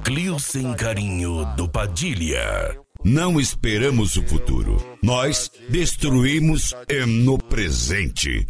Núcleo Sem Carinho do Padilha. Não esperamos o futuro. Nós destruímos no presente.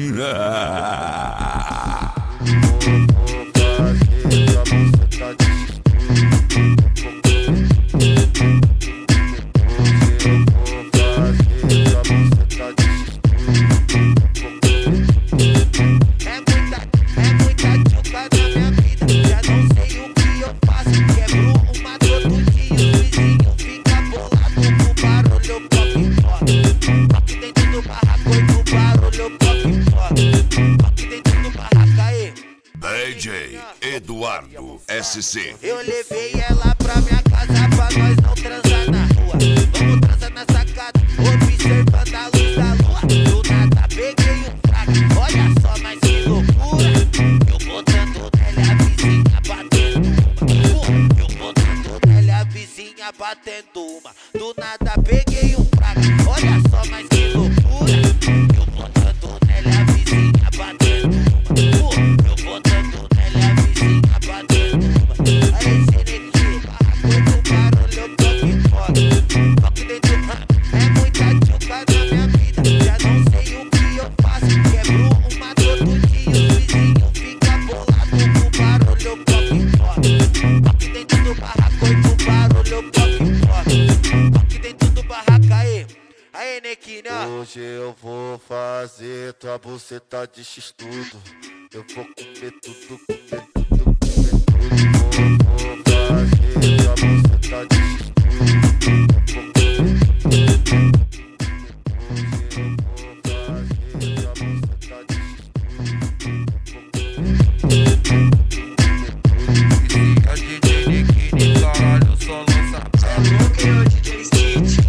DJ Eduardo SC. Eu levei ela pra minha casa pra nós não transar na rua. Vamos transar na sacada, observando a luz da lua. Do nada peguei um fraco, olha só, mas que loucura. Eu botando nela a vizinha batendo uma. Eu botando nela a vizinha batendo uma. Do nada peguei um fraco, olha só, mas que loucura. Eu botando nela a vizinha batendo uma. Eu botando nela a vizinha batendo uma. Aí Senequinho, muito barulho, eu tô aqui fora. Toque dentro, é muita tchuca na minha vida. Já não sei o que eu faço. Quebro uma todo dia, os vizinhos ficam bolados com o barulho, eu tô aqui fora. Toque dentro do barraco, muito barulho, eu tô aqui fora. Toque dentro do barraco, aí Nequinha. Hoje eu vou fazer tua buceta de x-tudo. Eu vou comer tudo, comer tudo, comer tudo. Vou fazer tua buceta de x-tudo. DJ Nequini, caralho, só lança brabo. Alô, meu DJ Stitch.